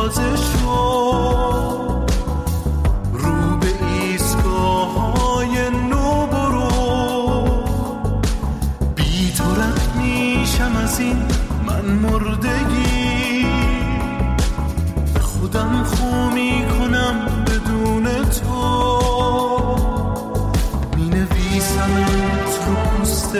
تازه شد، رو به ایستگاه‌های نو برو. بی تو رد میشم از این من مردگی، به خودم خو میکنم بدون تو. مینویسمت رو پوست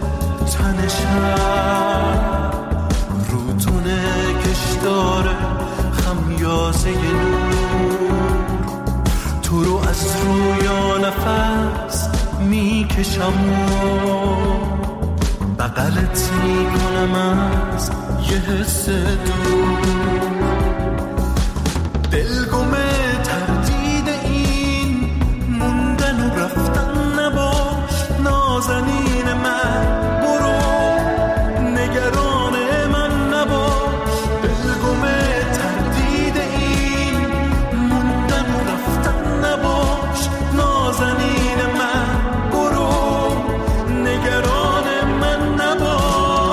تنشم، رو تونه کشدار خمیازه نور. تو رو از رویا نفس میکشم و بغلت میکنم از یه حس دور. دلگمه تردید این موندن و رفتن نباش، نازنین من برو، نگران من نباش. دلگمه تردید این موندن و رفتن نباش، نازنین من برو، نگران من نباش.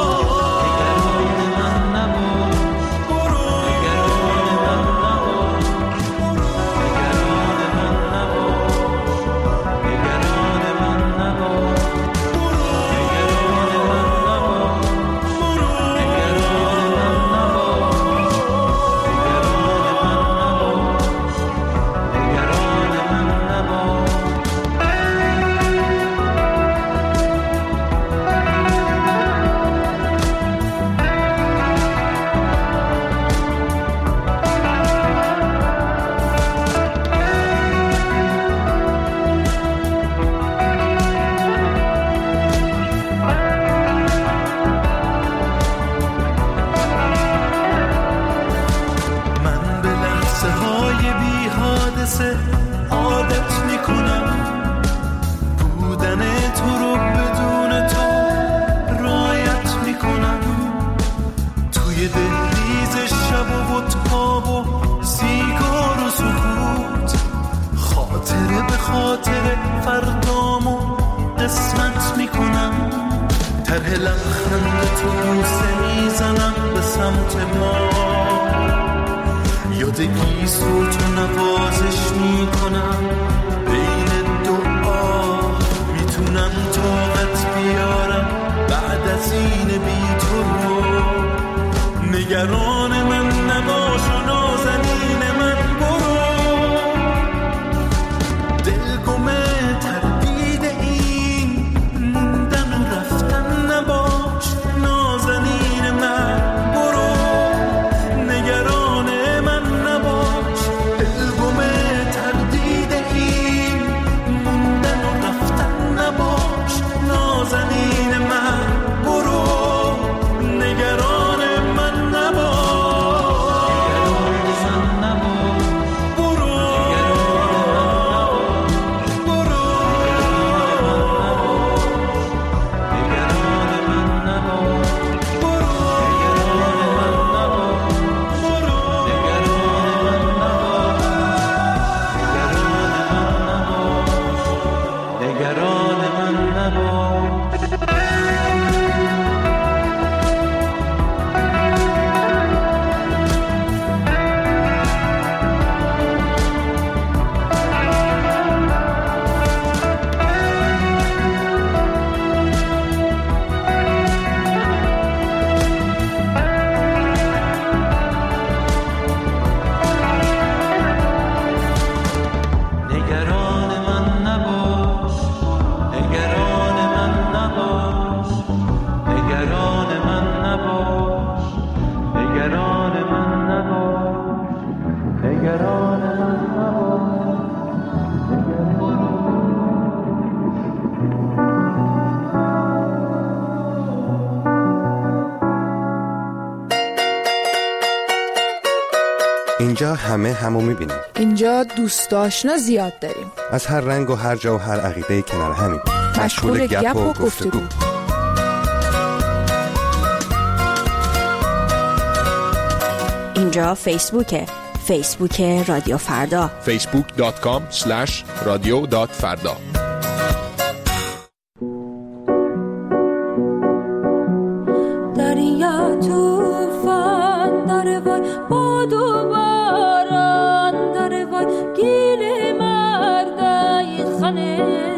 عادت میکنم بودن تو رو، بدون تو رایت میکنم. توی دهلیز شب و تاب و سیگار و سکوت، خاطره به خاطره فردامو قسمت میکنم. طرح لبخند تو بوسه میزنم به سمت ما، یاد گیسو تو نوازش میکنم بین دعا. میتونم طاقت بیارم بعد از این بی تو رو، نگران من نباش و نازنین من برو. دلگمه تردید این موندن و رفتن نباش، نازنین من برو، نگران من نباش. دلگمه تردید این موندن و رفتن نباش، نازنین من برو، نگران من نباش. اینجا همه همو میبینیم. اینجا دوست آشنا زیاد داریم، از هر رنگ و هر جا و هر عقیده کنار همین، مشغول گپ و گفتگو. اینجا فیسبوک رادیو فردا، facebook.com/radio.farda. دریا طوفان داره وای باد و باد گیل مردای خانه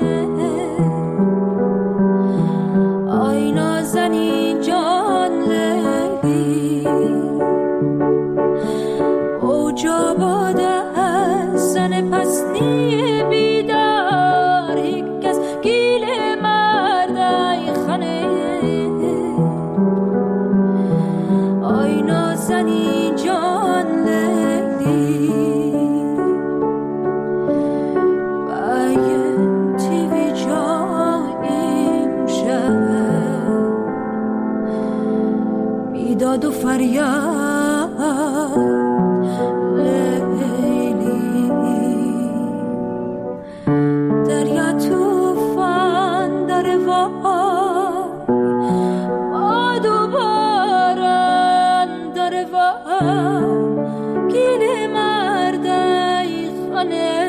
آینا زنی جان لیلی اوجا باده از زن پسنی بیدار یک از گیل مردای خانه آینا زنی جان لیلی باید تیوی جا اینجا بیداد و فریاد لیلی دریا توفان داره وای باد و باران داره وای گیل مردای خانه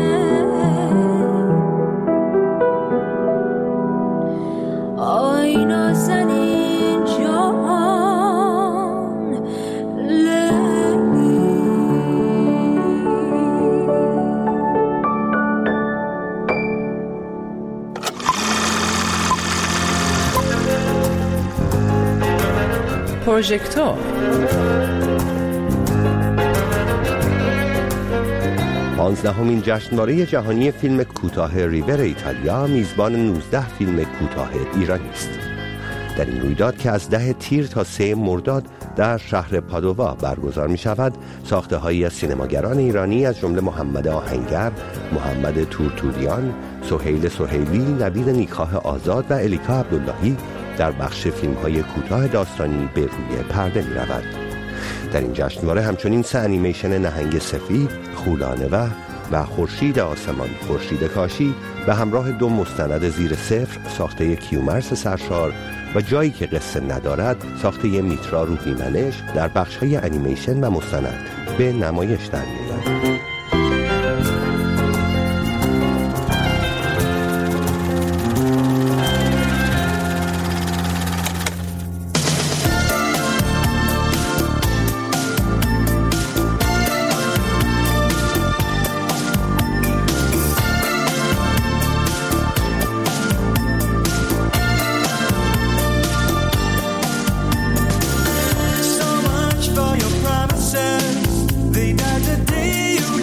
آینا زنی جان لیلی. پروژکتور 15مین جشنواره جهانی فیلم کوتاه ریور ایتالیا میزبان 19 فیلم کوتاه ایرانی است. در این رویداد که از 10 تیر تا 3 مرداد در شهر پادووا برگزار می شود، ساخته هایی از سینماگران ایرانی از جمله محمد آهنگر، محمد تورتوریان، سهیل سهیلی، نوید نیکاه آزاد و الیکا عبداللهی در بخش فیلم های کوتاه داستانی به روی پرده می رود. در این جشنواره همچنین 3 انیمیشن نهنگ سفید، خولانه و خورشید آسمان خورشید کاشی به همراه 2 مستند زیر صفر ساخته کیومرث سرشار و جایی که قصه ندارد ساخته میترا روحیمنش در بخش‌های انیمیشن و مستند به نمایش در می‌آید. They died the day you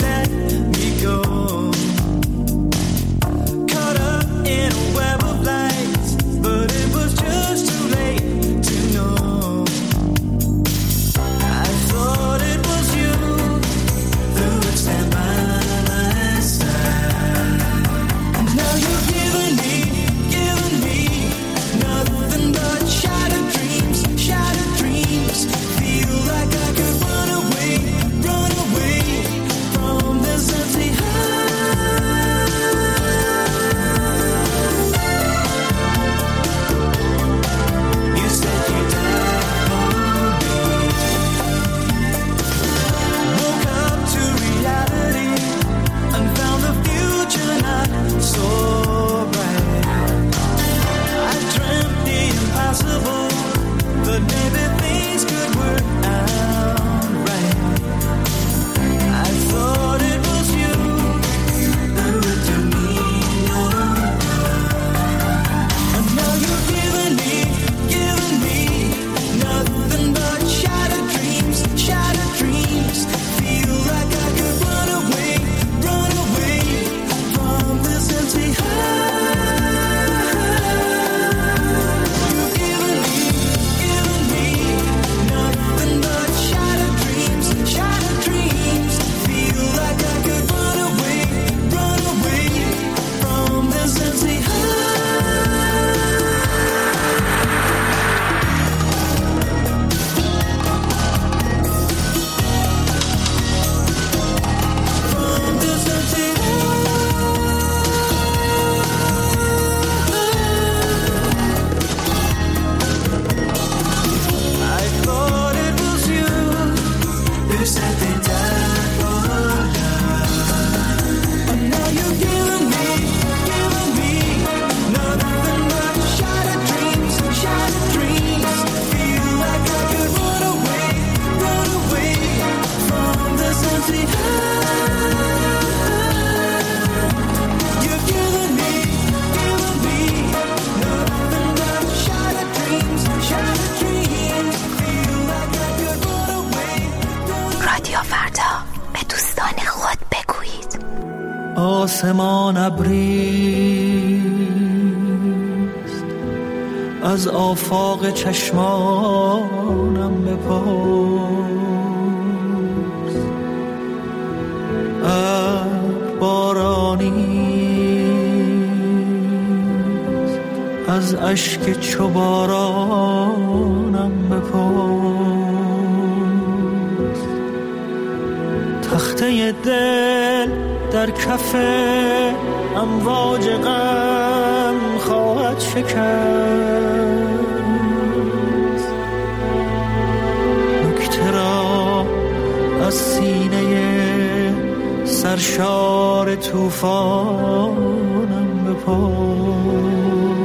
آسمان ابریست، از آفاق چشمانم بپرس. ابر بارانیست، از اشک چو بارانم بپرس. تخته دل در کف امواج غم خواهد شکست، نکته را از سینه سرشار طوفانم بپرس.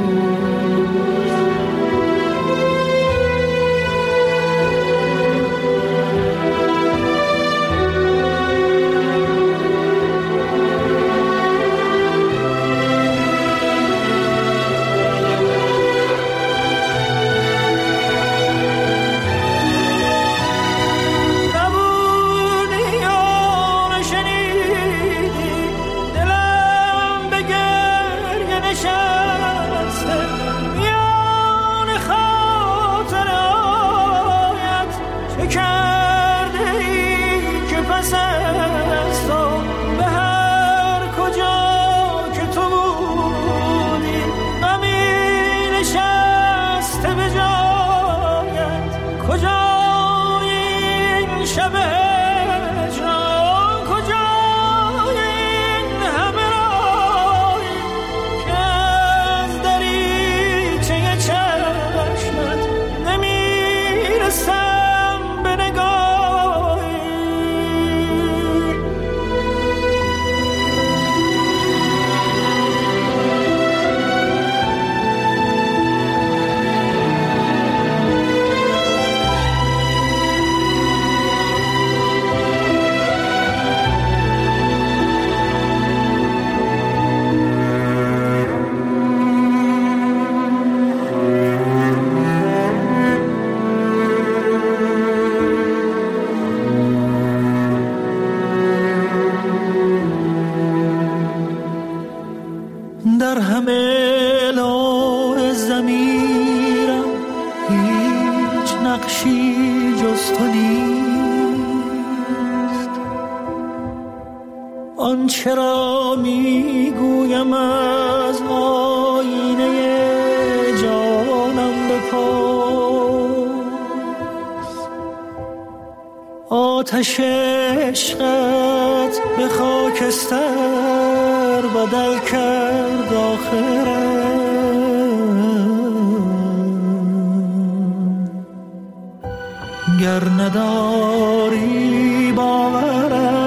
در همه لون ضمیرم هیچ نقشی جز تو نیست. آنچه را میگویم از آینه جانم بپرس. آتش عشقت به خاکستر بدل کرد آخرم. گر نداری باورم